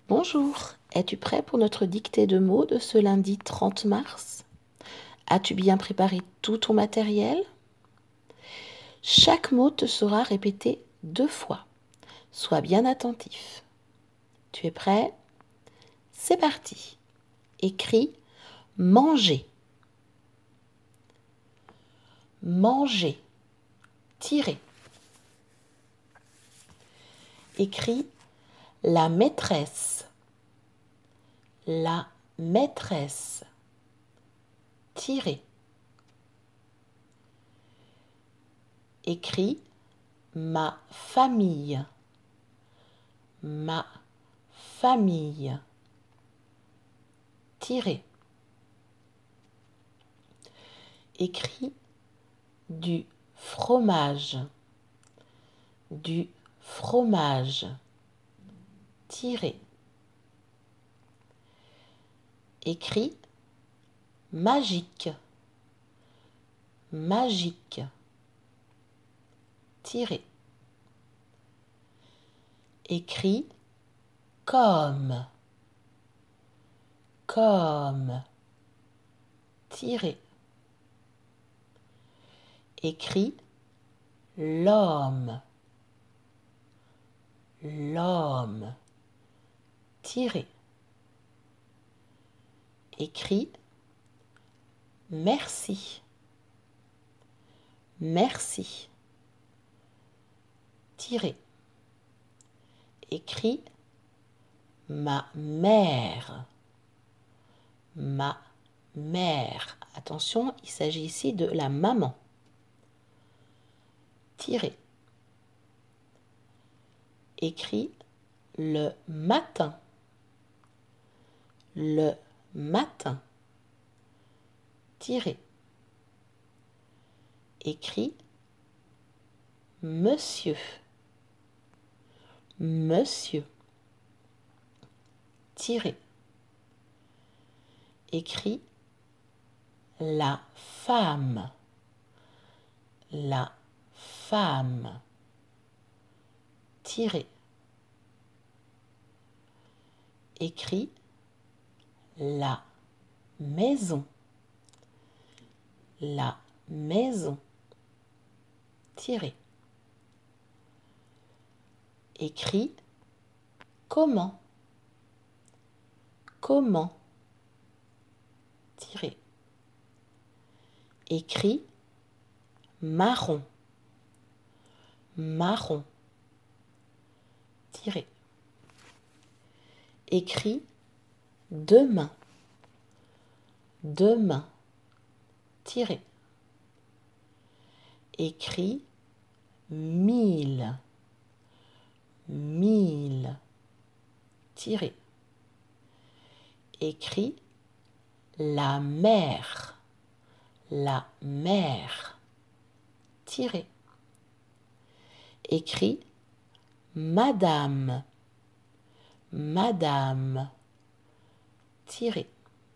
Bonjour, es-tu prêt pour notre dictée de mots de ce lundi 30 mars? As-tu bien préparé tout ton matériel? Chaque mot te sera répété 2 fois. Sois bien attentif. Tu es prêt? C'est parti. Écris manger. Manger. Tirer. Écris la maîtresse. La maîtresse. Tirer. Écris ma famille. Ma famille. Tirer. Écris du fromage. Du fromage. Tirer. Écris magique. Magique. Tirer. Écris comme. Comme. Tirer. Écris l'homme. L'homme. Tirer. Écris merci. Merci. Tirer. Écris ma mère. Ma mère. Attention, il s'agit ici de la maman. Tirer. Écris le matin. Le matin. Tirer. Écris monsieur. Monsieur. Tirer. Écris la femme. La femme. Tirer. Écris la maison. La maison. Tirer. Écris comment. Comment. Tirer. Écris marron. Marron. Tirer. Écris demain. Demain. Tirer. Écris 1000. 1000. Tirer. Écris la mer. La mer. Tirer. Écris madame. Madame. Tirer.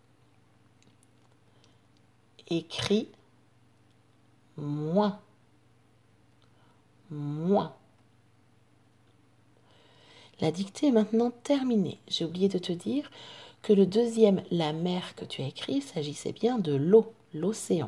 Écris moins. Moins. La dictée est maintenant terminée. J'ai oublié de te dire que le deuxième, la mer que tu as écrit, il s'agissait bien de l'eau, l'océan.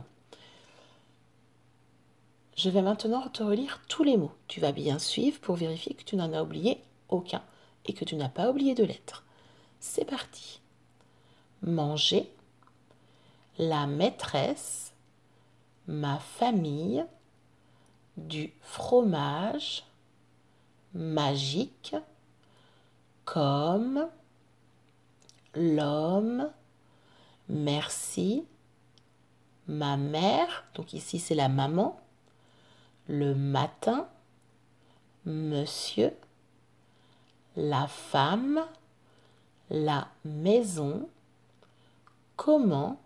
Je vais maintenant te relire tous les mots. Tu vas bien suivre pour vérifier que tu n'en as oublié aucun et que tu n'as pas oublié de lettres. C'est parti. Manger, la maîtresse, ma famille, du fromage, magique, comme, l'homme, merci, ma mère, donc ici c'est la maman, le matin, monsieur, la femme, la maison, comment,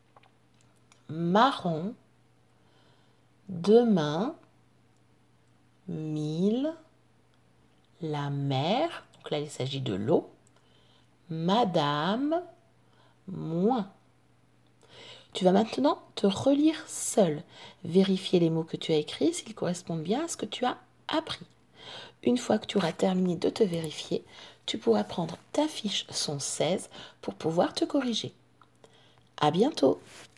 marron, demain, 1000, la mer, donc là il s'agit de l'eau, madame, moins. Tu vas maintenant te relire seul, vérifier les mots que tu as écrits s'ils correspondent bien à ce que tu as appris. Une fois que tu auras terminé de te vérifier, tu pourras prendre ta fiche son 16 pour pouvoir te corriger. À bientôt!